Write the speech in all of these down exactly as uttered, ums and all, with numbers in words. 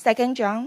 Second John,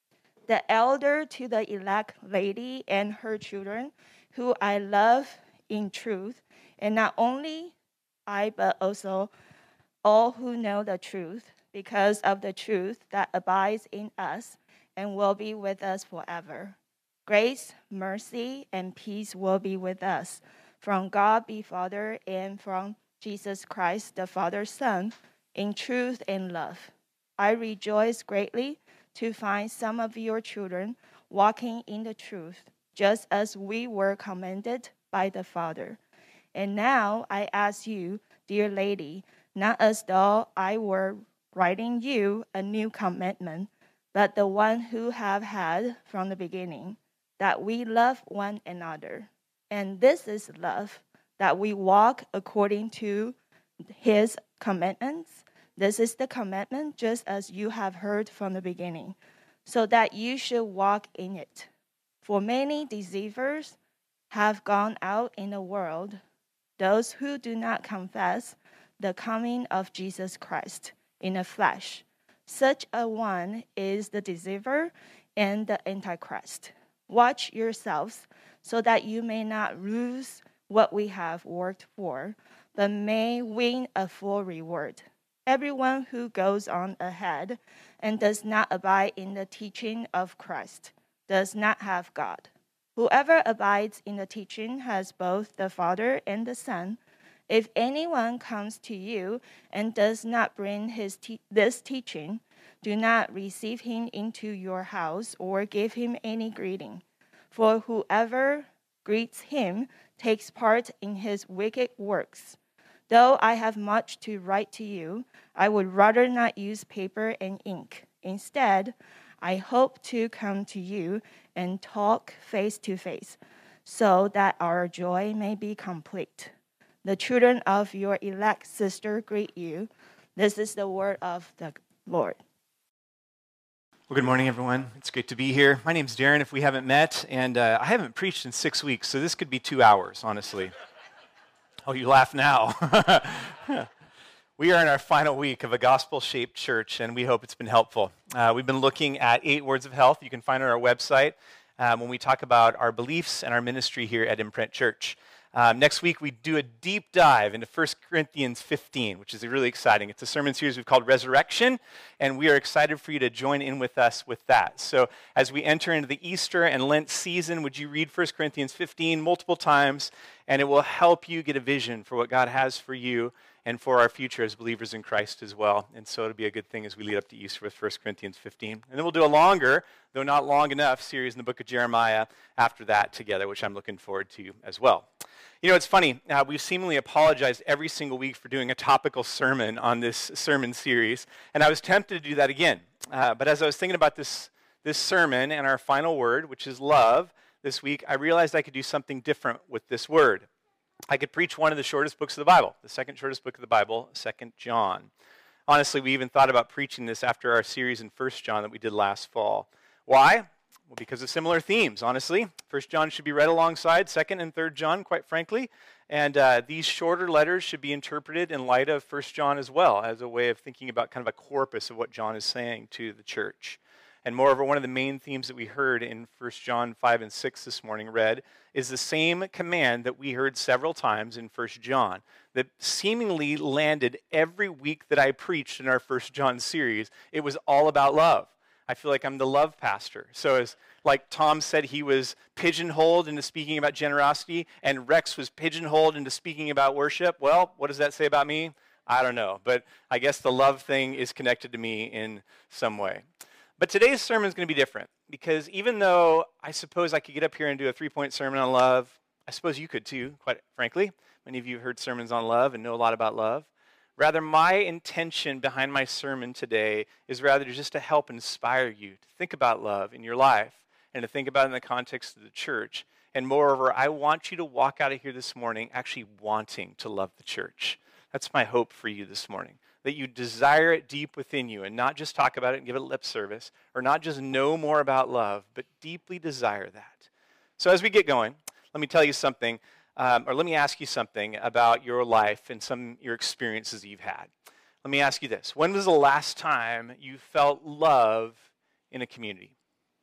the elder to the elect lady and her children, who I love in truth, and not only I, but also all who know the truth, because of the truth that abides in us and will be with us forever. Grace, mercy, and peace will be with us from God the Father and from Jesus Christ, the Father's Son, in truth and love. I rejoice greatly to find some of your children walking in the truth, just as we were commanded by the Father. And now I ask you, dear lady, not as though I were writing you a new commandment, but the one who have had from the beginning, that we love one another. And this is love, that we walk according to his commandments. This is the commandment, just as you have heard from the beginning, so that you should walk in it. For many deceivers have gone out in the world, those who do not confess the coming of Jesus Christ in the flesh. Such a one is the deceiver and the antichrist. Watch yourselves so that you may not lose what we have worked for, but may win a full reward. Everyone who goes on ahead and does not abide in the teaching of Christ does not have God. Whoever abides in the teaching has both the Father and the Son. If anyone comes to you and does not bring his te- this teaching, do not receive him into your house or give him any greeting. For whoever greets him takes part in his wicked works. Though I have much to write to you, I would rather not use paper and ink. Instead, I hope to come to you and talk face to face, so that our joy may be complete. The children of your elect sister greet you. This is the word of the Lord. Well, good morning, everyone. It's great to be here. My name's Darren, if we haven't met, and uh, I haven't preached in six weeks, so this could be two hours, honestly. Oh, you laugh now. We are in our final week of a gospel-shaped church, and we hope it's been helpful. Uh, we've been looking at eight words of health you can find on our website um, when we talk about our beliefs and our ministry here at Imprint Church. Um, next week, we do a deep dive into First Corinthians fifteen, which is really exciting. It's a sermon series we've called Resurrection, and we are excited for you to join in with us with that. So as we enter into the Easter and Lent season, would you read First Corinthians fifteen multiple times, and it will help you get a vision for what God has for you and for our future as believers in Christ as well. And so it'll be a good thing as we lead up to Easter with First Corinthians fifteen. And then we'll do a longer, though not long enough, series in the book of Jeremiah after that together, which I'm looking forward to as well. You know, it's funny, uh, we've seemingly apologized every single week for doing a topical sermon on this sermon series, and I was tempted to do that again. Uh, but as I was thinking about this, this sermon and our final word, which is love, this week, I realized I could do something different with this word. I could preach one of the shortest books of the Bible, the second shortest book of the Bible, Second John. Honestly, we even thought about preaching this after our series in First John that we did last fall. Why? Well, because of similar themes, honestly. First John should be read alongside Second and Third John, quite frankly. And uh, these shorter letters should be interpreted in light of First John as well, as a way of thinking about kind of a corpus of what John is saying to the church. And moreover, one of the main themes that we heard in First John five and six this morning read is the same command that we heard several times in First John, that seemingly landed every week that I preached in our First John series. It was all about love. I feel like I'm the love pastor. So as like Tom said, he was pigeonholed into speaking about generosity, and Rex was pigeonholed into speaking about worship. Well, what does that say about me? I don't know, but I guess the love thing is connected to me in some way. But today's sermon is going to be different, because even though I suppose I could get up here and do a three-point sermon on love, I suppose you could too, quite frankly. Many of you have heard sermons on love and know a lot about love. Rather, my intention behind my sermon today is rather just to help inspire you to think about love in your life and to think about it in the context of the church. And moreover, I want you to walk out of here this morning actually wanting to love the church. That's my hope for you this morning, that you desire it deep within you and not just talk about it and give it lip service, or not just know more about love, but deeply desire that. So as we get going, let me tell you something. Um, or let me ask you something about your life and some your experiences that you've had. Let me ask you this. When was the last time you felt love in a community?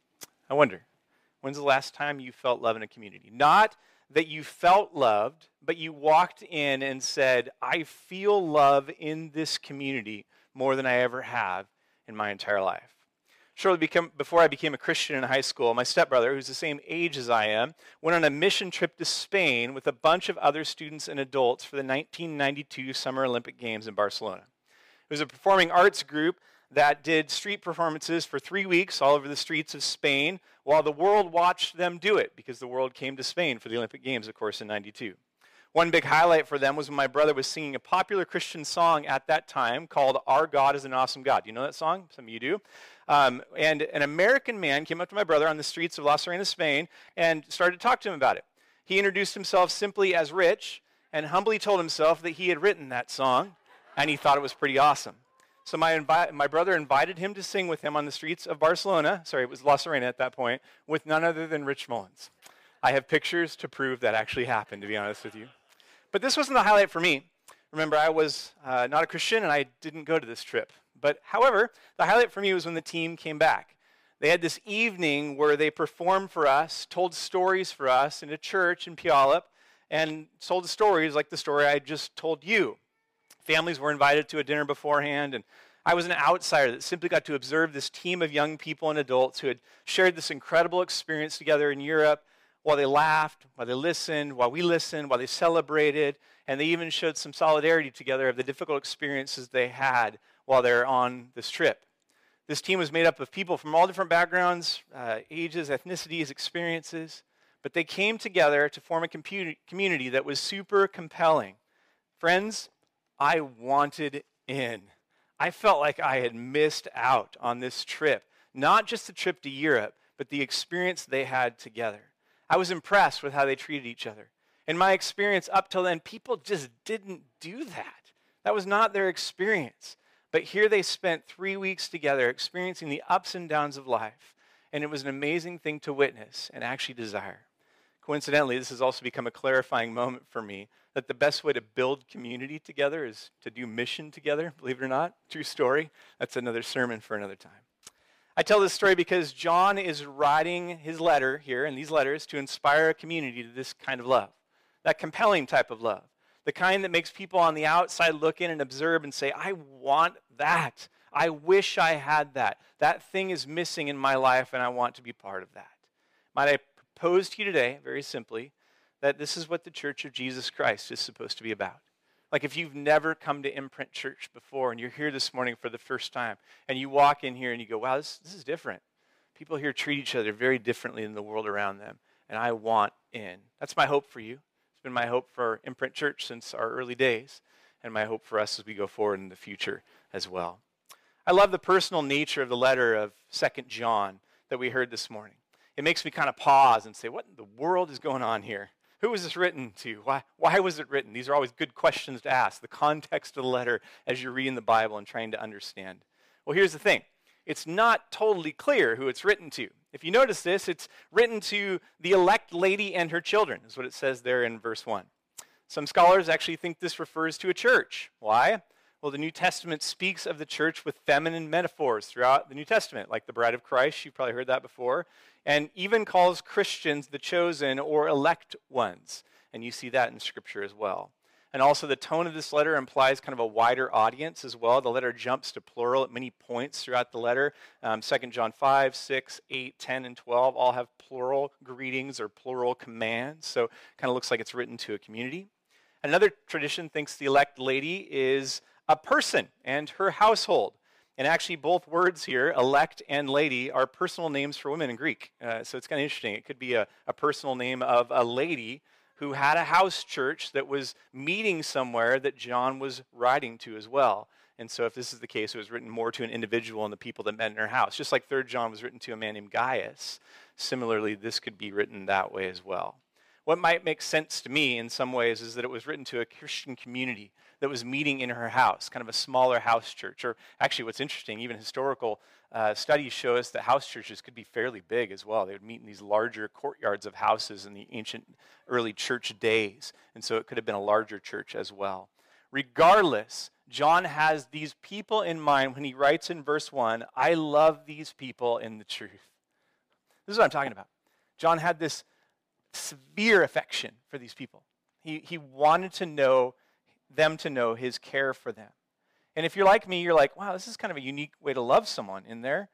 I wonder, when's the last time you felt love in a community? Not that you felt loved, but you walked in and said, I feel love in this community more than I ever have in my entire life. Shortly become, before I became a Christian in high school, my stepbrother, who's the same age as I am, went on a mission trip to Spain with a bunch of other students and adults for the nineteen ninety-two Summer Olympic Games in Barcelona. It was a performing arts group that did street performances for three weeks all over the streets of Spain while the world watched them do it, because the world came to Spain for the Olympic Games, of course, in ninety-two. One big highlight for them was when my brother was singing a popular Christian song at that time called Our God is an Awesome God. Do you know that song? Some of you do. Um, and an American man came up to my brother on the streets of La Serena, Spain, and started to talk to him about it. He introduced himself simply as Rich and humbly told himself that he had written that song, and he thought it was pretty awesome. So my, invi- my brother invited him to sing with him on the streets of Barcelona, sorry, it was La Serena at that point, with none other than Rich Mullins. I have pictures to prove that actually happened, to be honest with you. But this wasn't the highlight for me. Remember, I was uh, not a Christian, and I didn't go to this trip. But however, the highlight for me was when the team came back. They had this evening where they performed for us, told stories for us in a church in Puyallup, and told the stories like the story I just told you. Families were invited to a dinner beforehand, and I was an outsider that simply got to observe this team of young people and adults who had shared this incredible experience together in Europe, while they laughed, while they listened, while we listened, while they celebrated, and they even showed some solidarity together of the difficult experiences they had while they're on this trip. This team was made up of people from all different backgrounds, uh, ages, ethnicities, experiences, but they came together to form a compu- community that was super compelling. Friends, I wanted in. I felt like I had missed out on this trip. Not just the trip to Europe, but the experience they had together. I was impressed with how they treated each other. In my experience up till then, people just didn't do that. That was not their experience. But here they spent three weeks together experiencing the ups and downs of life. And it was an amazing thing to witness and actually desire. Coincidentally, this has also become a clarifying moment for me that the best way to build community together is to do mission together, believe it or not. True story. That's another sermon for another time. I tell this story because John is writing his letter here, and these letters, to inspire a community to this kind of love, that compelling type of love, the kind that makes people on the outside look in and observe and say, I want that. I wish I had that. That thing is missing in my life, and I want to be part of that. Might I propose to you today, very simply, that this is what the Church of Jesus Christ is supposed to be about. Like if you've never come to Imprint Church before and you're here this morning for the first time and you walk in here and you go, wow, this, this is different. People here treat each other very differently than the world around them, and I want in. That's my hope for you. It's been my hope for Imprint Church since our early days, and my hope for us as we go forward in the future as well. I love the personal nature of the letter of Second John that we heard this morning. It makes me kind of pause and say, what in the world is going on here? Who was this written to? Why, why was it written? These are always good questions to ask, the context of the letter as you're reading the Bible and trying to understand. Well, here's the thing. It's not totally clear who it's written to. If you notice this, it's written to the elect lady and her children, is what it says there in verse one. Some scholars actually think this refers to a church. Why? Well, the New Testament speaks of the church with feminine metaphors throughout the New Testament, like the bride of Christ. You've probably heard that before. And even calls Christians the chosen or elect ones. And you see that in Scripture as well. And also the tone of this letter implies kind of a wider audience as well. The letter jumps to plural at many points throughout the letter. Um, Second John five, six, eight, ten, and twelve all have plural greetings or plural commands. So it kind of looks like it's written to a community. Another tradition thinks the elect lady is a person and her household. And actually, both words here, elect and lady, are personal names for women in Greek. Uh, so it's kind of interesting. It could be a, a personal name of a lady who had a house church that was meeting somewhere that John was writing to as well. And so if this is the case, it was written more to an individual and the people that met in her house. Just like Third John was written to a man named Gaius. Similarly, this could be written that way as well. What might make sense to me in some ways is that it was written to a Christian community that was meeting in her house, kind of a smaller house church. Or actually what's interesting, even historical uh, studies show us that house churches could be fairly big as well. They would meet in these larger courtyards of houses in the ancient early church days. And so it could have been a larger church as well. Regardless, John has these people in mind when he writes in verse one, I love these people in the truth. This is what I'm talking about. John had this severe affection for these people. He, he wanted to know them to know his care for them. And if you're like me, you're like, wow, this is kind of a unique way to love someone in there,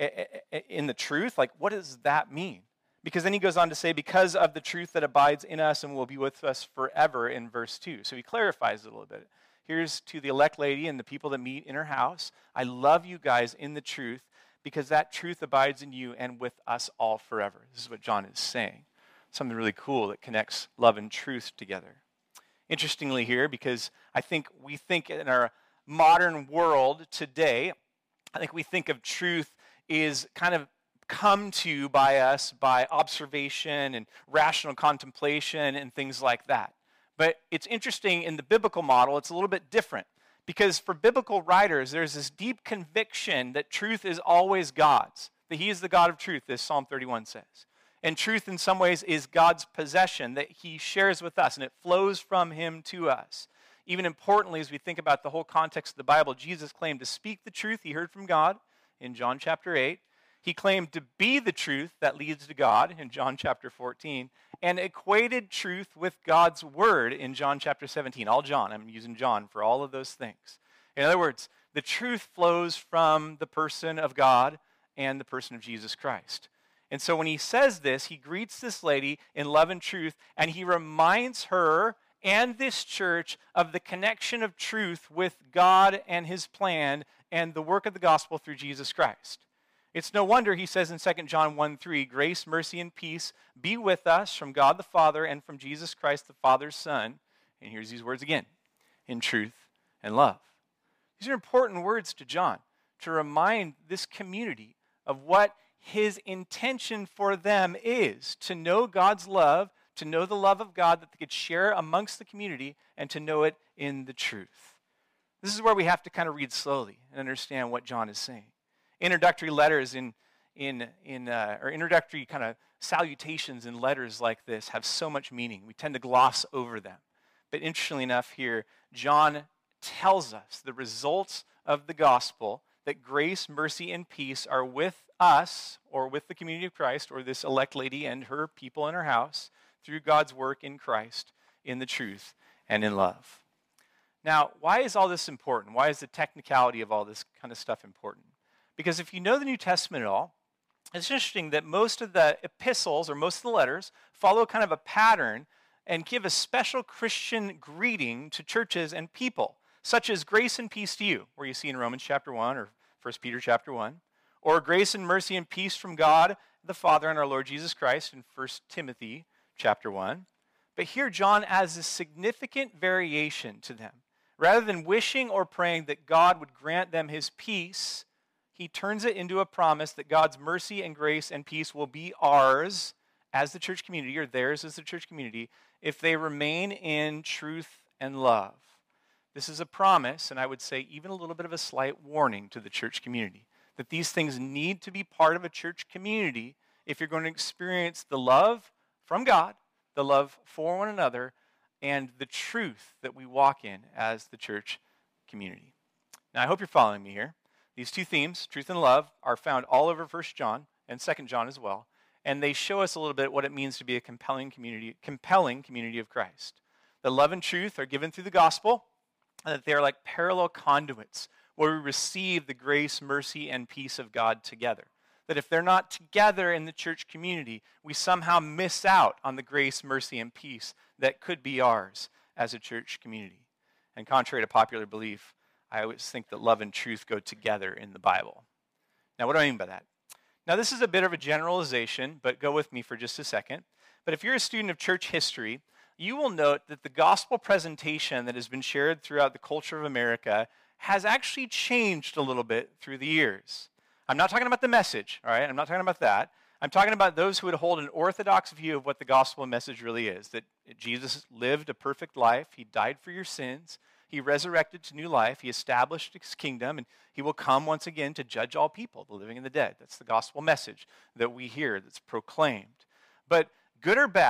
in the truth. Like, what does that mean? Because then he goes on to say, because of the truth that abides in us and will be with us forever in verse two. So he clarifies it a little bit. Here's to the elect lady and the people that meet in her house. I love you guys in the truth because that truth abides in you and with us all forever. This is what John is saying. Something really cool that connects love and truth together. Interestingly here, because I think we think in our modern world today, I think we think of truth is kind of come to by us by observation and rational contemplation and things like that. But it's interesting, in the biblical model, it's a little bit different. Because for biblical writers, there's this deep conviction that truth is always God's, that he is the God of truth, as Psalm thirty-one says. And truth in some ways is God's possession that he shares with us, and it flows from him to us. Even importantly, as we think about the whole context of the Bible, Jesus claimed to speak the truth he heard from God in John chapter eight. He claimed to be the truth that leads to God in John chapter fourteen, and equated truth with God's word in John chapter seventeen. All John, I'm using John for all of those things. In other words, the truth flows from the person of God and the person of Jesus Christ. And so when he says this, he greets this lady in love and truth, and he reminds her and this church of the connection of truth with God and his plan and the work of the gospel through Jesus Christ. It's no wonder he says in Second John one three, grace, mercy, and peace be with us from God the Father and from Jesus Christ the Father's Son. And here's these words again, in truth and love. These are important words to John to remind this community of what his intention for them is, to know God's love, to know the love of God that they could share amongst the community, and to know it in the truth. This is where we have to kind of read slowly and understand what John is saying. Introductory letters in, in, in uh, or introductory kind of salutations in letters like this have so much meaning. We tend to gloss over them. But interestingly enough here, John tells us the results of the gospel, that grace, mercy, and peace are with us, or with the community of Christ, or this elect lady and her people in her house, through God's work in Christ, in the truth, and in love. Now, why is all this important? Why is the technicality of all this kind of stuff important? Because if you know the New Testament at all, it's interesting that most of the epistles, or most of the letters, follow kind of a pattern and give a special Christian greeting to churches and people, such as grace and peace to you, where you see in Romans chapter one or First Peter chapter one, or grace and mercy and peace from God the Father and our Lord Jesus Christ in First Timothy chapter one. But here John adds a significant variation to them. Rather than wishing or praying that God would grant them his peace, he turns it into a promise that God's mercy and grace and peace will be ours as the church community, or theirs as the church community, if they remain in truth and love. This is a promise, and I would say even a little bit of a slight warning to the church community, that these things need to be part of a church community if you're going to experience the love from God, the love for one another, and the truth that we walk in as the church community. Now, I hope you're following me here. These two themes, truth and love, are found all over First John and Second John as well, and they show us a little bit what it means to be a compelling community, compelling community of Christ. The love and truth are given through the gospel, and that they are like parallel conduits where we receive the grace, mercy, and peace of God together. That if they're not together in the church community, we somehow miss out on the grace, mercy, and peace that could be ours as a church community. And contrary to popular belief, I always think that love and truth go together in the Bible. Now, what do I mean by that? Now, this is a bit of a generalization, but go with me for just a second. But if you're a student of church history, you will note that the gospel presentation that has been shared throughout the culture of America has actually changed a little bit through the years. I'm not talking about the message, all right? I'm not talking about that. I'm talking about those who would hold an orthodox view of what the gospel message really is, that Jesus lived a perfect life, he died for your sins, he resurrected to new life, he established his kingdom, and he will come once again to judge all people, the living and the dead. That's the gospel message that we hear, that's proclaimed. But good or bad,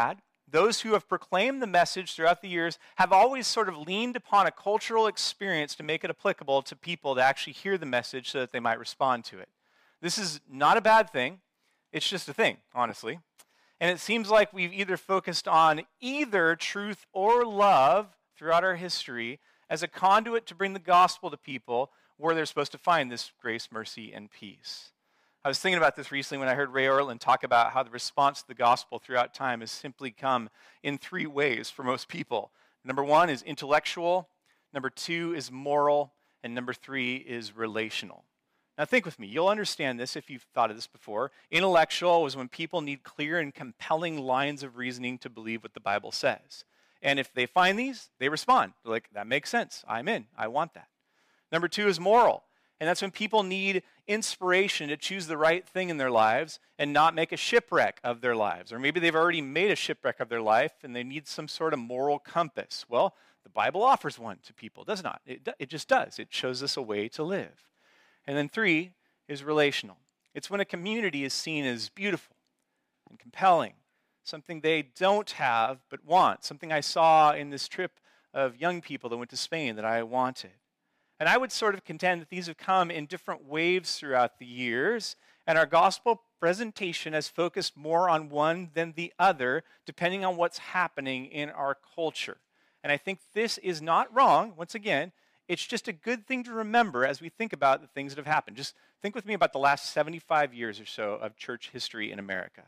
those who have proclaimed the message throughout the years have always sort of leaned upon a cultural experience to make it applicable to people to actually hear the message so that they might respond to it. This is not a bad thing. It's just a thing, honestly. And it seems like we've either focused on either truth or love throughout our history as a conduit to bring the gospel to people where they're supposed to find this grace, mercy, and peace. I was thinking about this recently when I heard Ray Ortlund talk about how the response to the gospel throughout time has simply come in three ways for most people. Number one is intellectual, number two is moral, and number three is relational. Now think with me. You'll understand this if you've thought of this before. Intellectual is when people need clear and compelling lines of reasoning to believe what the Bible says. And if they find these, they respond. They're like, that makes sense. I'm in. I want that. Number two is moral. And that's when people need inspiration to choose the right thing in their lives and not make a shipwreck of their lives. Or maybe they've already made a shipwreck of their life and they need some sort of moral compass. Well, the Bible offers one to people, does not. It, it just does. It shows us a way to live. And then three is relational. It's when a community is seen as beautiful and compelling, something they don't have but want, something I saw in this trip of young people that went to Spain that I wanted. And I would sort of contend that these have come in different waves throughout the years, and our gospel presentation has focused more on one than the other, depending on what's happening in our culture. And I think this is not wrong. Once again, it's just a good thing to remember as we think about the things that have happened. Just think with me about the last seventy-five years or so of church history in America.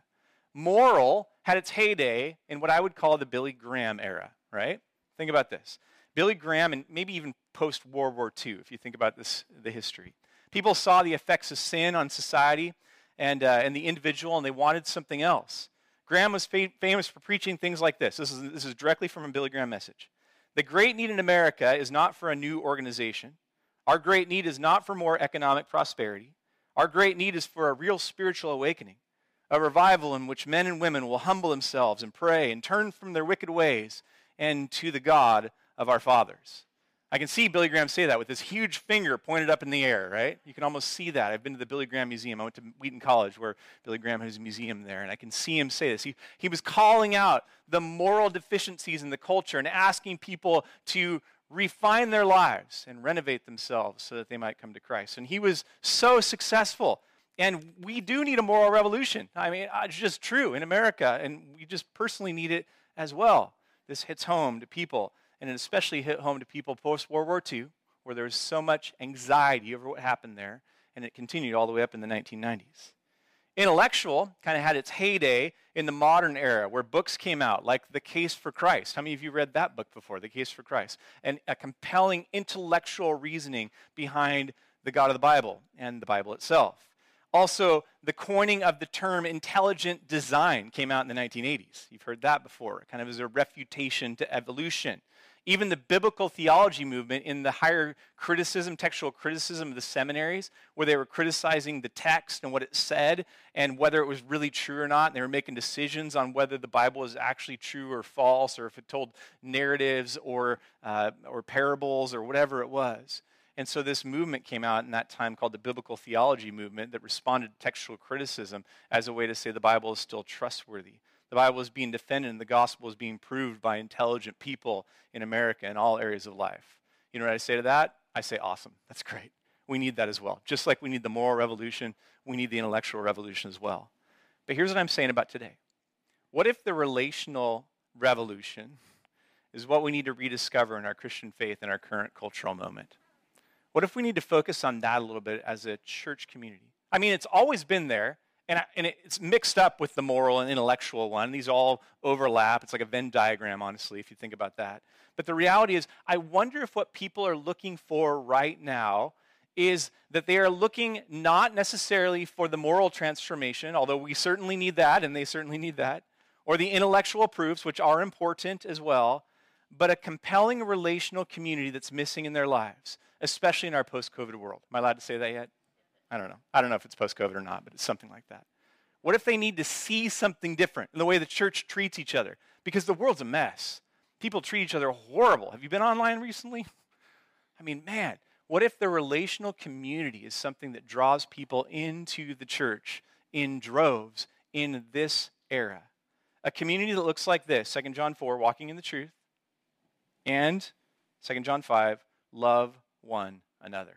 Moral had its heyday in what I would call the Billy Graham era, right? Think about this. Billy Graham, and maybe even post-World War Two, if you think about this, the history. People saw the effects of sin on society and, uh, and the individual, and they wanted something else. Graham was fa- famous for preaching things like this. This is, this is directly from a Billy Graham message. The great need in America is not for a new organization. Our great need is not for more economic prosperity. Our great need is for a real spiritual awakening, a revival in which men and women will humble themselves and pray and turn from their wicked ways and to the God of our fathers. I can see Billy Graham say that with this huge finger pointed up in the air, right? You can almost see that. I've been to the Billy Graham Museum. I went to Wheaton College where Billy Graham has a museum there, and I can see him say this. He, he was calling out the moral deficiencies in the culture and asking people to refine their lives and renovate themselves so that they might come to Christ. And he was so successful. And we do need a moral revolution. I mean, it's just true in America, and we just personally need it as well. This hits home to people. And it especially hit home to people post-World War Two, where there was so much anxiety over what happened there, and it continued all the way up in the nineteen nineties. Intellectual kind of had its heyday in the modern era, where books came out, like The Case for Christ. How many of you read that book before, The Case for Christ? And a compelling intellectual reasoning behind the God of the Bible and the Bible itself. Also, the coining of the term intelligent design came out in the nineteen eighties. You've heard that before, kind of as a refutation to evolution. Even the biblical theology movement in the higher criticism, textual criticism of the seminaries, where they were criticizing the text and what it said and whether it was really true or not. And they were making decisions on whether the Bible is actually true or false, or if it told narratives or, uh, or parables or whatever it was. And so this movement came out in that time called the biblical theology movement that responded to textual criticism as a way to say the Bible is still trustworthy. The Bible is being defended and the gospel is being proved by intelligent people in America in all areas of life. You know what I say to that? I say, awesome. That's great. We need that as well. Just like we need the moral revolution, we need the intellectual revolution as well. But here's what I'm saying about today. What if the relational revolution is what we need to rediscover in our Christian faith in our current cultural moment? What if we need to focus on that a little bit as a church community? I mean, it's always been there. And, I, and it's mixed up with the moral and intellectual one. These all overlap. It's like a Venn diagram, honestly, if you think about that. But the reality is, I wonder if what people are looking for right now is that they are looking not necessarily for the moral transformation, although we certainly need that, and they certainly need that, or the intellectual proofs, which are important as well, but a compelling relational community that's missing in their lives, especially in our post-COVID world. Am I allowed to say that yet? I don't know. I don't know if it's post-COVID or not, but it's something like that. What if they need to see something different in the way the church treats each other? Because the world's a mess. People treat each other horrible. Have you been online recently? I mean, man, what if the relational community is something that draws people into the church in droves in this era? A community that looks like this, Second John four, walking in the truth, and Second John five, love one another.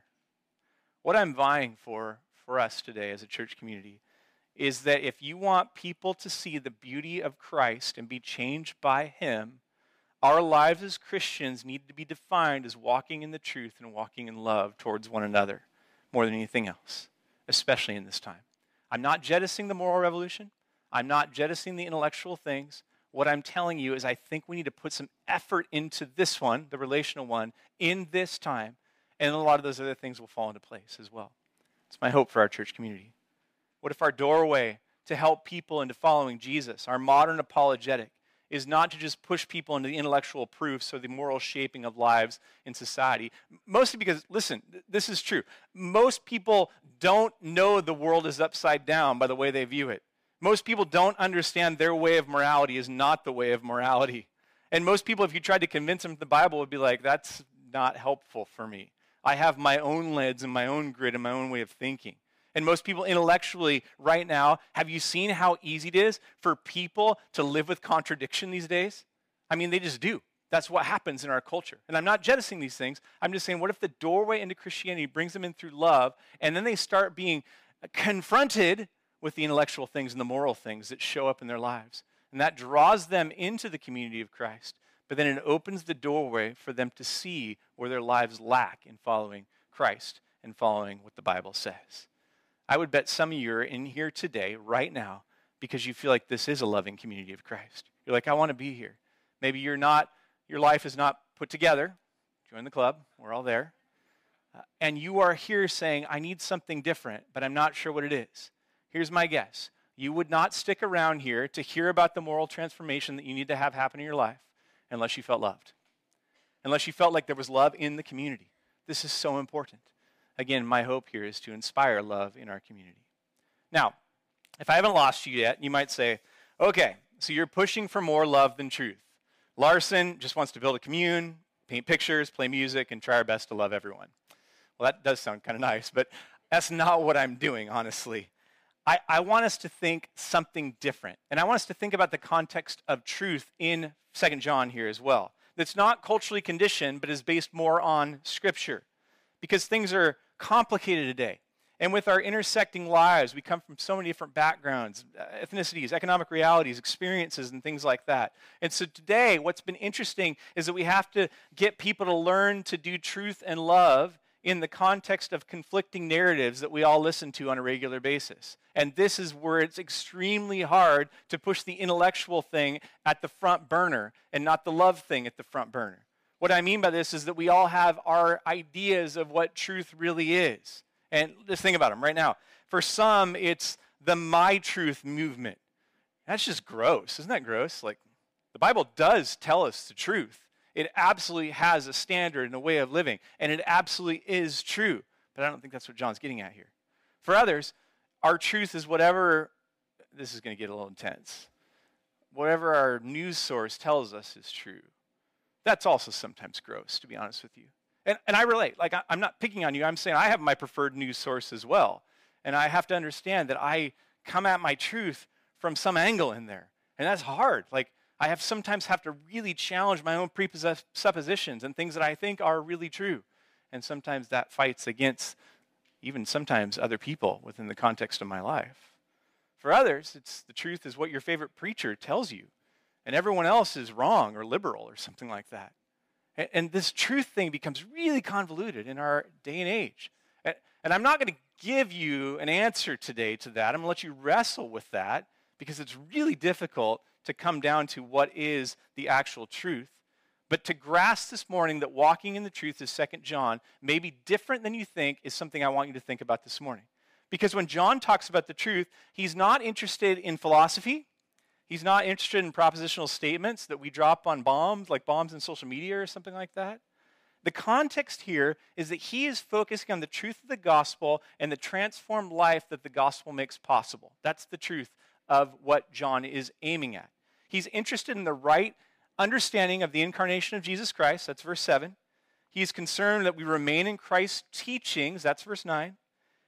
What I'm vying for for us today as a church community is that if you want people to see the beauty of Christ and be changed by him, our lives as Christians need to be defined as walking in the truth and walking in love towards one another more than anything else, especially in this time. I'm not jettisoning the moral revolution. I'm not jettisoning the intellectual things. What I'm telling you is I think we need to put some effort into this one, the relational one, in this time, and a lot of those other things will fall into place as well. It's my hope for our church community. What if our doorway to help people into following Jesus, our modern apologetic, is not to just push people into the intellectual proofs or the moral shaping of lives in society? Mostly because, listen, this is true. Most people don't know the world is upside down by the way they view it. Most people don't understand their way of morality is not the way of morality. And most people, if you tried to convince them of the Bible, would be like, that's not helpful for me. I have my own lens and my own grid and my own way of thinking. And most people intellectually right now, have you seen how easy it is for people to live with contradiction these days? I mean, they just do. That's what happens in our culture. And I'm not jettisoning these things. I'm just saying, what if the doorway into Christianity brings them in through love, and then they start being confronted with the intellectual things and the moral things that show up in their lives? And that draws them into the community of Christ. But then it opens the doorway for them to see where their lives lack in following Christ and following what the Bible says. I would bet some of you are in here today, right now, because you feel like this is a loving community of Christ. You're like, I want to be here. Maybe you're not, your life is not put together. Join the club. We're all there. Uh, and you are here saying, I need something different, but I'm not sure what it is. Here's my guess. You would not stick around here to hear about the moral transformation that you need to have happen in your life unless you felt loved, unless you felt like there was love in the community. This is so important. Again, my hope here is to inspire love in our community. Now, if I haven't lost you yet, you might say, okay, so you're pushing for more love than truth. Larson just wants to build a commune, paint pictures, play music, and try our best to love everyone. Well, that does sound kind of nice, but that's not what I'm doing, honestly. I, I want us to think something different. And I want us to think about the context of truth in Second John here as well. That's not culturally conditioned, but is based more on Scripture. Because things are complicated today. And with our intersecting lives, we come from so many different backgrounds, ethnicities, economic realities, experiences, and things like that. And so today, what's been interesting is that we have to get people to learn to do truth and love in the context of conflicting narratives that we all listen to on a regular basis. And this is where it's extremely hard to push the intellectual thing at the front burner and not the love thing at the front burner. What I mean by this is that we all have our ideas of what truth really is. And just think about them right now. For some, it's the My Truth movement. That's just gross. Isn't that gross? Like, the Bible does tell us the truth. It absolutely has a standard and a way of living, and it absolutely is true. But I don't think that's what John's getting at here. For others, our truth is whatever, this is going to get a little intense, whatever our news source tells us is true. That's also sometimes gross, to be honest with you. And, and I relate. Like, I, I'm not picking on you. I'm saying I have my preferred news source as well. And I have to understand that I come at my truth from some angle in there. And that's hard. Like, I have sometimes have to really challenge my own presuppositions and things that I think are really true. And sometimes that fights against even sometimes other people within the context of my life. For others, it's the truth is what your favorite preacher tells you. And everyone else is wrong or liberal or something like that. And, and this truth thing becomes really convoluted in our day and age. And, and I'm not going to give you an answer today to that. I'm going to let you wrestle with that because it's really difficult to come down to what is the actual truth. But to grasp this morning that walking in the truth is Second John may be different than you think is something I want you to think about this morning. Because when John talks about the truth, he's not interested in philosophy. He's not interested in propositional statements that we drop on bombs, like bombs in social media or something like that. The context here is that he is focusing on the truth of the gospel and the transformed life that the gospel makes possible. That's the truth of what John is aiming at. He's interested in the right understanding of the incarnation of Jesus Christ. That's verse seven. He's concerned that we remain in Christ's teachings. That's verse nine.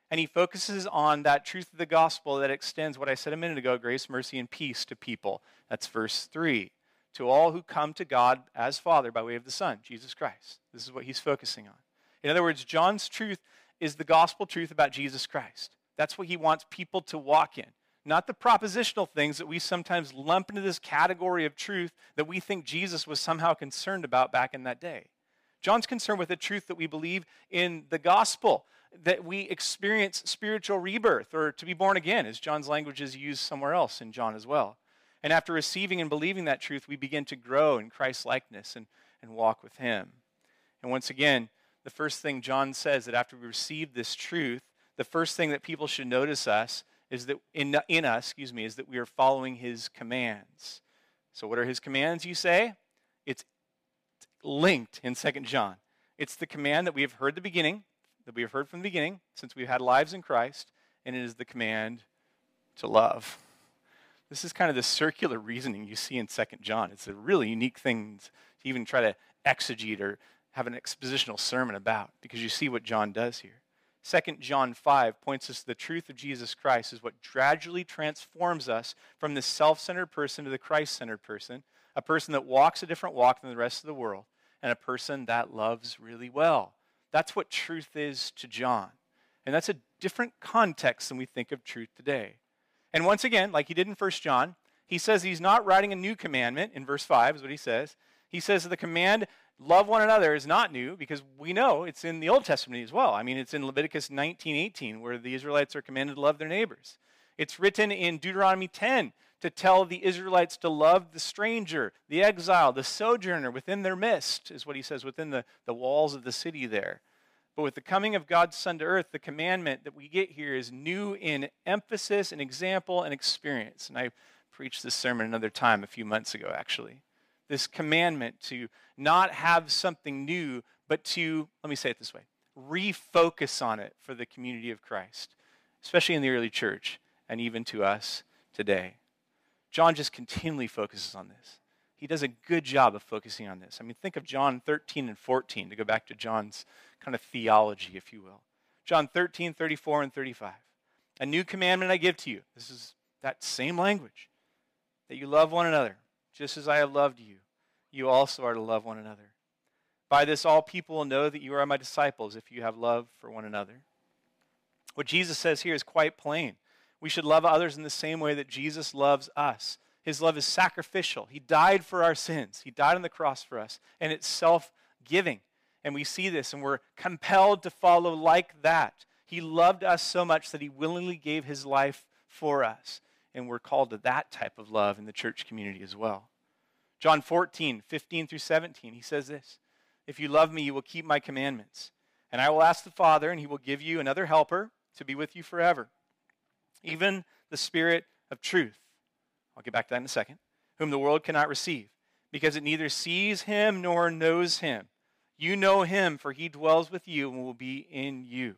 And he focuses on that truth of the gospel that extends what I said a minute ago, grace, mercy, and peace to people. That's verse three. To all who come to God as Father by way of the Son, Jesus Christ. This is what he's focusing on. In other words, John's truth is the gospel truth about Jesus Christ. That's what he wants people to walk in. Not the propositional things that we sometimes lump into this category of truth that we think Jesus was somehow concerned about back in that day. John's concerned with the truth that we believe in the gospel, that we experience spiritual rebirth or to be born again, as John's language is used somewhere else in John as well. And after receiving and believing that truth, we begin to grow in Christ's likeness and, and walk with him. And once again, the first thing John says that after we receive this truth, the first thing that people should notice us is that in, in us, excuse me, is that we are following his commands. So what are his commands, you say? It's linked in Second John. It's the command that we have heard the beginning, that we have heard from the beginning, since we've had lives in Christ, and it is the command to love. This is kind of the circular reasoning you see in Second John. It's a really unique thing to even try to exegete or have an expositional sermon about, because you see what John does here. Second John five points us to the truth of Jesus Christ is what gradually transforms us from the self-centered person to the Christ-centered person, a person that walks a different walk than the rest of the world, and a person that loves really well. That's what truth is to John. And that's a different context than we think of truth today. And once again, like he did in First John, he says he's not writing a new commandment. In verse five is what he says. He says the command, love one another, is not new, because we know it's in the Old Testament as well. I mean, it's in Leviticus nineteen eighteen, where the Israelites are commanded to love their neighbors. It's written in Deuteronomy ten to tell the Israelites to love the stranger, the exile, the sojourner within their midst, is what he says, within the, the walls of the city there. But with the coming of God's Son to earth, the commandment that we get here is new in emphasis and example and experience. And I preached this sermon another time a few months ago, actually. This commandment to not have something new, but to, let me say it this way, refocus on it for the community of Christ, especially in the early church and even to us today. John just continually focuses on this. He does a good job of focusing on this. I mean, think of John thirteen and fourteen, to go back to John's kind of theology, if you will. John thirteen, thirty-four, and thirty-five. A new commandment I give to you. This is that same language. That you love one another, just as I have loved you. You also are to love one another. By this all people will know that you are my disciples, if you have love for one another. What Jesus says here is quite plain. We should love others in the same way that Jesus loves us. His love is sacrificial. He died for our sins. He died on the cross for us. And it's self-giving. And we see this, and we're compelled to follow like that. He loved us so much that he willingly gave his life for us. And we're called to that type of love in the church community as well. John fourteen, fifteen through seventeen, he says this. If you love me, you will keep my commandments. And I will ask the Father, and he will give you another helper to be with you forever. Even the Spirit of truth. I'll get back to that in a second. Whom the world cannot receive, because it neither sees him nor knows him. You know him, for he dwells with you and will be in you.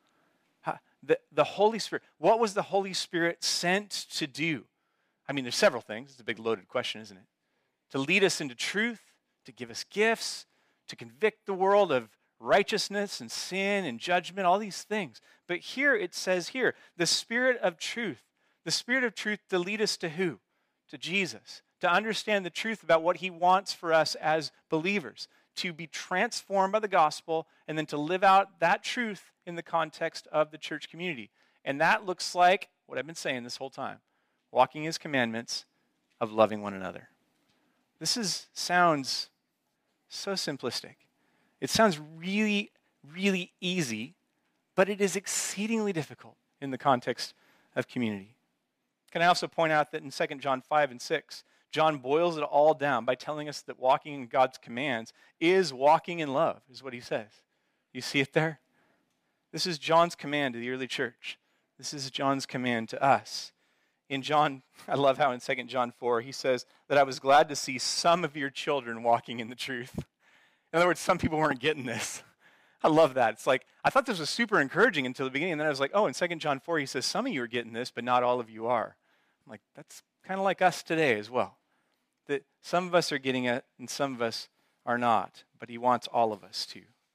The, the Holy Spirit. What was the Holy Spirit sent to do? I mean, there's several things. It's a big loaded question, isn't it? To lead us into truth, to give us gifts, to convict the world of righteousness and sin and judgment, all these things. But here it says here, the Spirit of truth. The Spirit of truth to lead us to who? To Jesus. To understand the truth about what he wants for us as believers. To be transformed by the gospel and then to live out that truth in the context of the church community. And that looks like what I've been saying this whole time. Walking his commandments of loving one another. This is sounds so simplistic. It sounds really, really easy, but it is exceedingly difficult in the context of community. Can I also point out that in Second John five and six, John boils it all down by telling us that walking in God's commands is walking in love, is what he says. You see it there? This is John's command to the early church. This is John's command to us. In John, I love how in Second John four, he says that I was glad to see some of your children walking in the truth. In other words, some people weren't getting this. I love that. It's like, I thought this was super encouraging until the beginning, and then I was like, oh, in Second John four, he says, some of you are getting this, but not all of you are. I'm like, that's kind of like us today as well. That some of us are getting it, and some of us are not, but he wants all of us to.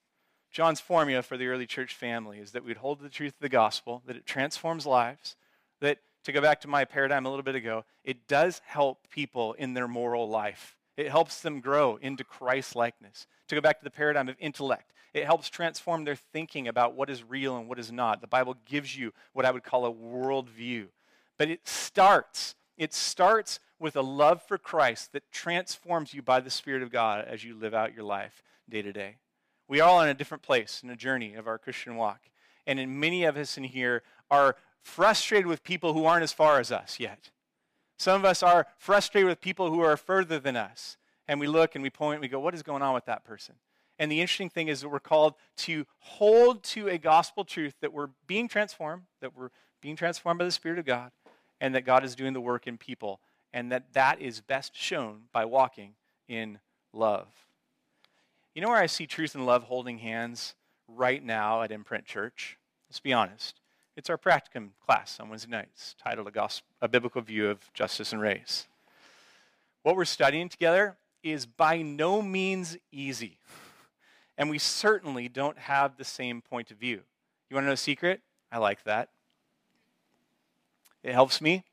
John's formula for the early church family is that we'd hold to the truth of the gospel, that it transforms lives, that, to go back to my paradigm a little bit ago, it does help people in their moral life. It helps them grow into Christ-likeness. To go back to the paradigm of intellect, it helps transform their thinking about what is real and what is not. The Bible gives you what I would call a worldview. But it starts, it starts with a love for Christ that transforms you by the Spirit of God as you live out your life day to day. We are all in a different place in a journey of our Christian walk. And in many of us in here are frustrated with people who aren't as far as us yet. Some of us are frustrated with people who are further than us. And we look and we point and we go, what is going on with that person? And the interesting thing is that we're called to hold to a gospel truth that we're being transformed, that we're being transformed by the Spirit of God, and that God is doing the work in people, and that that is best shown by walking in love. You know where I see truth and love holding hands right now at Imprint Church? Let's be honest. It's our practicum class on Wednesday nights, titled A, Gospel, A Biblical View of Justice and Race. What we're studying together is by no means easy. And we certainly don't have the same point of view. You want to know a secret? I like that. It helps me.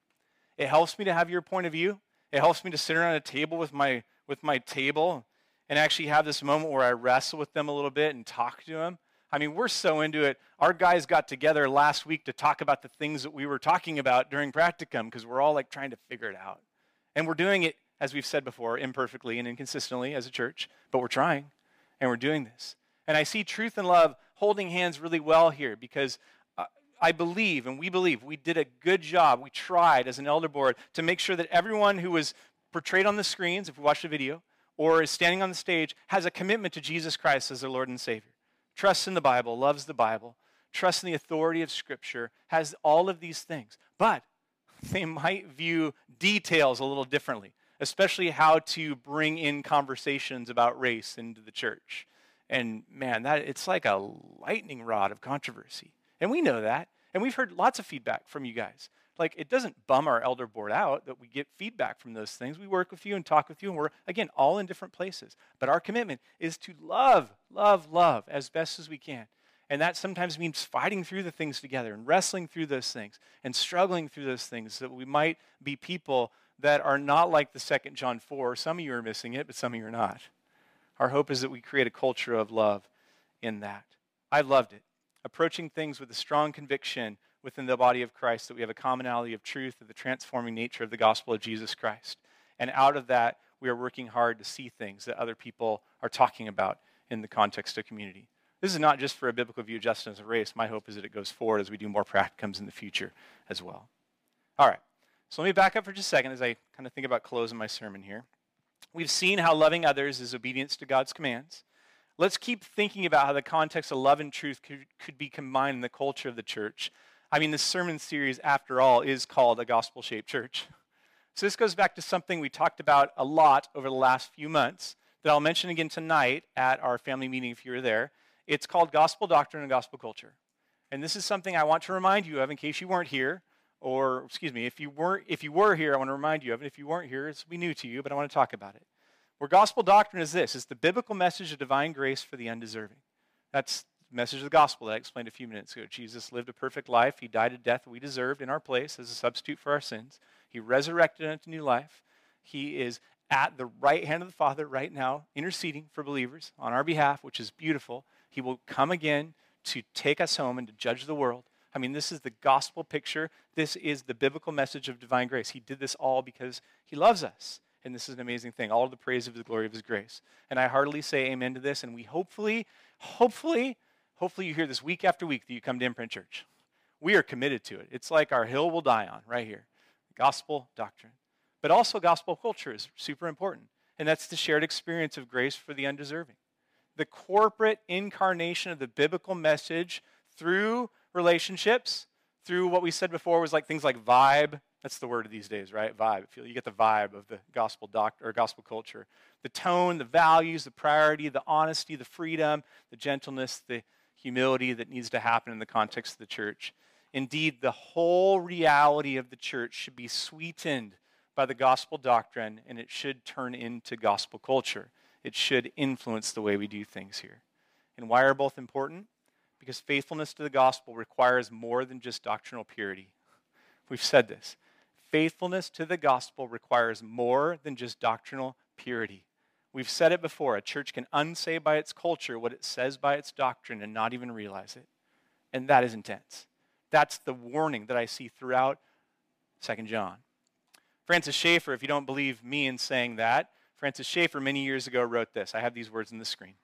It helps me to have your point of view. It helps me to sit around a table with my with my table and actually have this moment where I wrestle with them a little bit and talk to them. I mean, we're so into it. Our guys got together last week to talk about the things that we were talking about during practicum because we're all like trying to figure it out. And we're doing it, as we've said before, imperfectly and inconsistently as a church, but we're trying and we're doing this. And I see truth and love holding hands really well here because uh, I believe, and we believe, we did a good job. We tried as an elder board to make sure that everyone who was portrayed on the screens, if we watch the video, or is standing on the stage, has a commitment to Jesus Christ as their Lord and Savior. Trusts in the Bible, loves the Bible, trusts in the authority of Scripture, has all of these things. But they might view details a little differently, especially how to bring in conversations about race into the church. And man, that it's like a lightning rod of controversy. And we know that. And we've heard lots of feedback from you guys. Like, it doesn't bum our elder board out that we get feedback from those things. We work with you and talk with you, and we're, again, all in different places. But our commitment is to love, love, love as best as we can. And that sometimes means fighting through the things together and wrestling through those things and struggling through those things so that we might be people that are not like the Second John four. Some of you are missing it, but some of you are not. Our hope is that we create a culture of love in that. I loved it. Approaching things with a strong conviction within the body of Christ that we have a commonality of truth of the transforming nature of the gospel of Jesus Christ. And out of that, we are working hard to see things that other people are talking about in the context of community. This is not just for a biblical view of justice and race. My hope is that it goes forward as we do more practicums in the future as well. All right, so let me back up for just a second as I kind of think about closing my sermon here. We've seen how loving others is obedience to God's commands. Let's keep thinking about how the context of love and truth could, could be combined in the culture of the church. I mean, this sermon series, after all, is called A Gospel-Shaped Church. So this goes back to something we talked about a lot over the last few months that I'll mention again tonight at our family meeting if you were there. It's called Gospel Doctrine and Gospel Culture. And this is something I want to remind you of in case you weren't here, or, excuse me, if you weren't, if you were here, I want to remind you of it. If you weren't here, this will be new to you, but I want to talk about it. Where gospel doctrine is this, it's the biblical message of divine grace for the undeserving. That's the message of the gospel that I explained a few minutes ago. Jesus lived a perfect life. He died a death that we deserved in our place as a substitute for our sins. He resurrected unto new life. He is at the right hand of the Father right now, interceding for believers on our behalf, which is beautiful. He will come again to take us home and to judge the world. I mean, this is the gospel picture. This is the biblical message of divine grace. He did this all because he loves us. And this is an amazing thing. All of the praise of the glory of his grace. And I heartily say amen to this. And we hopefully, hopefully, hopefully you hear this week after week that you come to Imprint Church. We are committed to it. It's like our hill we'll die on right here. Gospel doctrine. But also gospel culture is super important. And that's the shared experience of grace for the undeserving. The corporate incarnation of the biblical message through relationships, through what we said before was like things like vibe. That's the word of these days, right? Vibe. You get the vibe of the gospel doc or gospel culture. The tone, the values, the priority, the honesty, the freedom, the gentleness, the humility that needs to happen in the context of the church. Indeed, the whole reality of the church should be sweetened by the gospel doctrine, and it should turn into gospel culture. It should influence the way we do things here. And why are both important? Because faithfulness to the gospel requires more than just doctrinal purity. We've said this. Faithfulness to the gospel requires more than just doctrinal purity. We've said it before. A church can unsay by its culture what it says by its doctrine and not even realize it. And that is intense. That's the warning that I see throughout Second John. Francis Schaeffer, if you don't believe me in saying that, Francis Schaeffer many years ago wrote this. I have these words on the screen.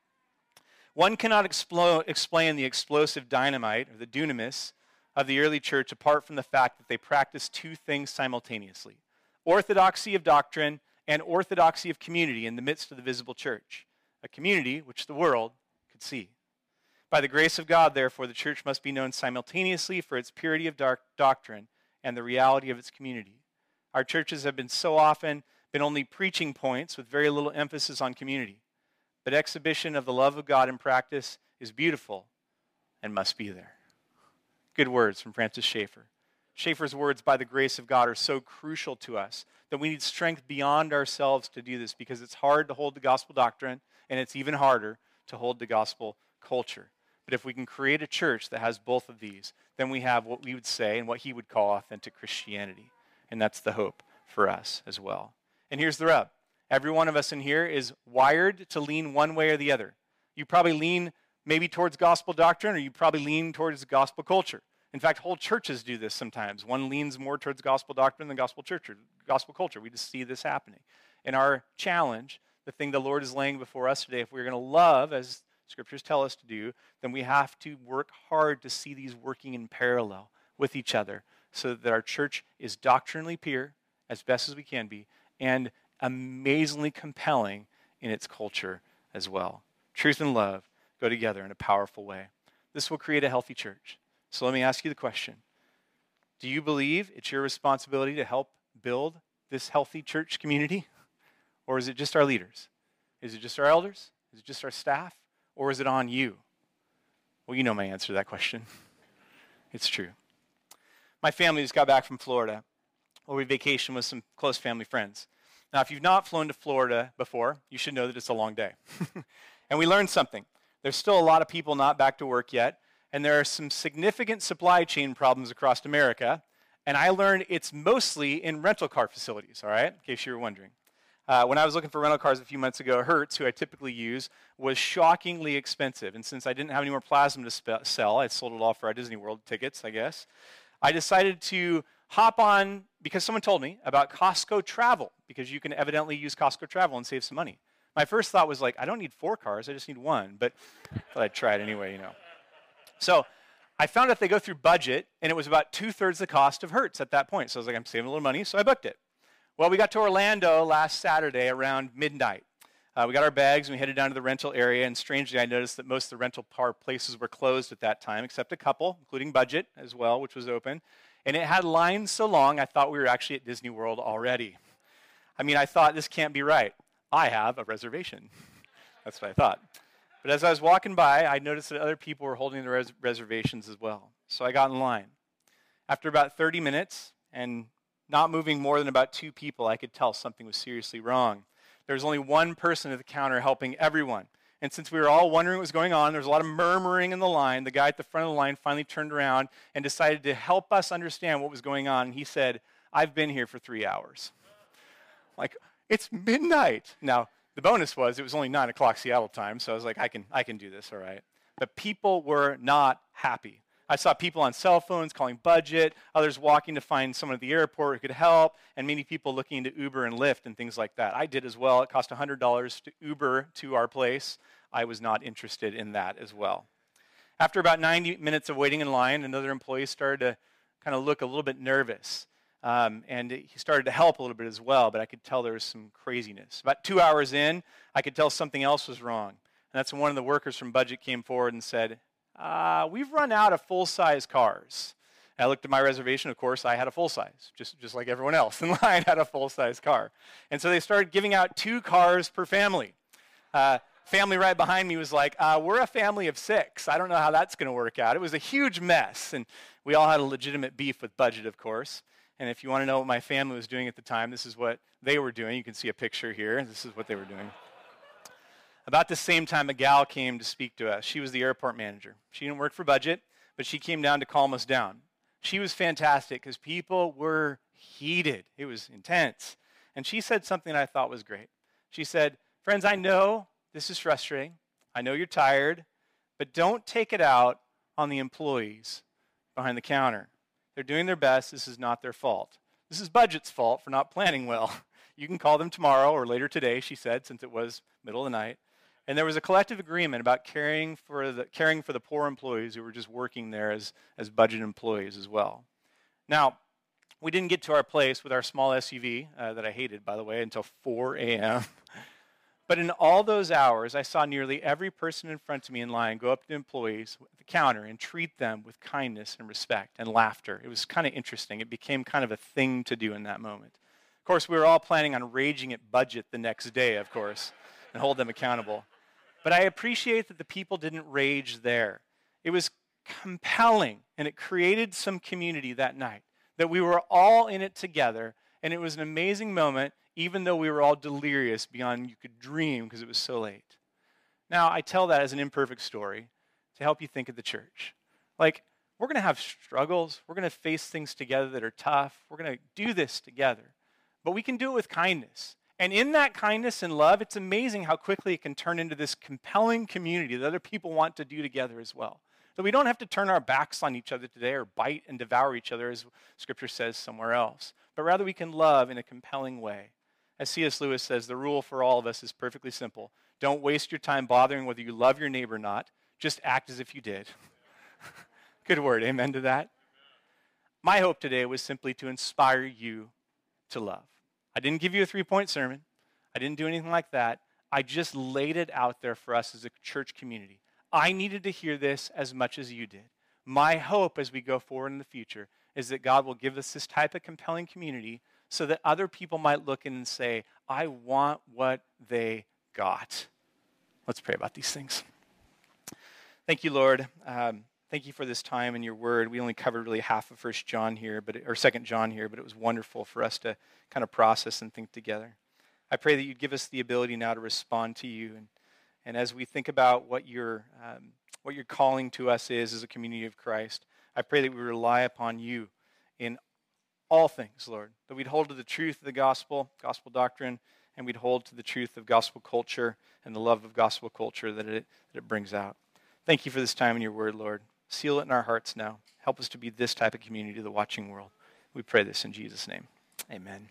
One cannot explo- explain the explosive dynamite, or the dunamis, of the early church apart from the fact that they practiced two things simultaneously: orthodoxy of doctrine and orthodoxy of community in the midst of the visible church, a community which the world could see. By the grace of God, therefore, the church must be known simultaneously for its purity of dark doctrine and the reality of its community. Our churches have been so often been only preaching points with very little emphasis on community. But exhibition of the love of God in practice is beautiful and must be there. Good words from Francis Schaeffer. Schaeffer's words, by the grace of God, are so crucial to us that we need strength beyond ourselves to do this, because it's hard to hold the gospel doctrine, and it's even harder to hold the gospel culture. But if we can create a church that has both of these, then we have what we would say and what he would call authentic Christianity. And that's the hope for us as well. And here's the rub. Every one of us in here is wired to lean one way or the other. You probably lean maybe towards gospel doctrine, or you probably lean towards gospel culture. In fact, whole churches do this sometimes. One leans more towards gospel doctrine than gospel church or gospel culture. We just see this happening. And our challenge, the thing the Lord is laying before us today, if we're going to love, as scriptures tell us to do, then we have to work hard to see these working in parallel with each other so that our church is doctrinally pure, as best as we can be, and amazingly compelling in its culture as well. Truth and love go together in a powerful way. This will create a healthy church. So let me ask you the question. Do you believe it's your responsibility to help build this healthy church community? Or is it just our leaders? Is it just our elders? Is it just our staff? Or is it on you? Well, you know my answer to that question. It's true. My family just got back from Florida, where we vacationed with some close family friends. Now, if you've not flown to Florida before, you should know that it's a long day. And we learned something. There's still a lot of people not back to work yet, and there are some significant supply chain problems across America, and I learned it's mostly in rental car facilities, all right, in case you were wondering. Uh, when I was looking for rental cars a few months ago, Hertz, who I typically use, was shockingly expensive, and since I didn't have any more plasma to spe- sell, I sold it all for our Disney World tickets, I guess, I decided to hop on, because someone told me about Costco Travel, because you can evidently use Costco Travel and save some money. My first thought was like, I don't need four cars, I just need one, but I thought I'd try it anyway, you know. So I found out they go through budget, and it was about two-thirds the cost of Hertz at that point. So I was like, I'm saving a little money, so I booked it. Well, we got to Orlando last Saturday around midnight. Uh, we got our bags, and we headed down to the rental area, and strangely, I noticed that most of the rental car places were closed at that time, except a couple, including Budget as well, which was open. And it had lines so long, I thought we were actually at Disney World already. I mean, I thought, this can't be right. I have a reservation. That's what I thought. But as I was walking by, I noticed that other people were holding their res- reservations as well. So I got in line. After about thirty minutes, and not moving more than about two people, I could tell something was seriously wrong. There was only one person at the counter helping everyone. And since we were all wondering what was going on, there was a lot of murmuring in the line. The guy at the front of the line finally turned around and decided to help us understand what was going on. And he said, I've been here for three hours. Like, it's midnight. Now, the bonus was it was only nine o'clock Seattle time, so I was like, I can, I can do this, all right. But people were not happy. I saw people on cell phones calling Budget, others walking to find someone at the airport who could help, and many people looking into Uber and Lyft and things like that. I did as well. It cost one hundred dollars to Uber to our place. I was not interested in that as well. After about ninety minutes of waiting in line, another employee started to kind of look a little bit nervous. Um, and he started to help a little bit as well, but I could tell there was some craziness. About two hours in, I could tell something else was wrong. And that's when one of the workers from Budget came forward and said, uh, we've run out of full-size cars. And I looked at my reservation. Of course, I had a full-size, just, just like everyone else in line had a full-size car. And so they started giving out two cars per family. Uh, family right behind me was like, uh, we're a family of six. I don't know how that's going to work out. It was a huge mess, and we all had a legitimate beef with Budget, of course. And if you want to know what my family was doing at the time, this is what they were doing. You can see a picture here. This is what they were doing. About the same time, a gal came to speak to us. She was the airport manager. She didn't work for budget, but she came down to calm us down. She was fantastic because people were heated. It was intense. And she said something I thought was great. She said, friends, I know this is frustrating. I know you're tired, but don't take it out on the employees behind the counter. They're doing their best. This is not their fault. This is budget's fault for not planning well. You can call them tomorrow or later today, she said, since it was middle of the night. And there was a collective agreement about caring for the caring for the poor employees who were just working there as, as budget employees as well. Now, we didn't get to our place with our small S U V, uh, that I hated, by the way, until four a.m. But in all those hours, I saw nearly every person in front of me in line go up to the employees at the counter and treat them with kindness and respect and laughter. It was kind of interesting. It became kind of a thing to do in that moment. Of course, we were all planning on raging at budget the next day, of course, and hold them accountable. But I appreciate that the people didn't rage there. It was compelling, and it created some community that night, that we were all in it together, and it was an amazing moment, even though we were all delirious beyond you could dream because it was so late. Now, I tell that as an imperfect story to help you think of the church. Like, we're going to have struggles. We're going to face things together that are tough. We're going to do this together. But we can do it with kindness. And in that kindness and love, it's amazing how quickly it can turn into this compelling community that other people want to do together as well. So we don't have to turn our backs on each other today or bite and devour each other, as Scripture says somewhere else. But rather we can love in a compelling way. As C S Lewis says, the rule for all of us is perfectly simple. Don't waste your time bothering whether you love your neighbor or not. Just act as if you did. Good word, amen to that? My hope today was simply to inspire you to love. I didn't give you a three-point sermon. I didn't do anything like that. I just laid it out there for us as a church community. I needed to hear this as much as you did. My hope as we go forward in the future is that God will give us this type of compelling community so that other people might look in and say, I want what they got. Let's pray about these things. Thank you, Lord. Um, Thank you for this time in your word. We only covered really half of First John here, but or Second John here, but it was wonderful for us to kind of process and think together. I pray that you'd give us the ability now to respond to you, and and as we think about what your um, what your calling to us is as a community of Christ, I pray that we rely upon you in all things, Lord. That we'd hold to the truth of the gospel, gospel doctrine, and we'd hold to the truth of gospel culture and the love of gospel culture that it that it brings out. Thank you for this time in your word, Lord. Seal it in our hearts now. Help us to be this type of community to the watching world. We pray this in Jesus' name. Amen.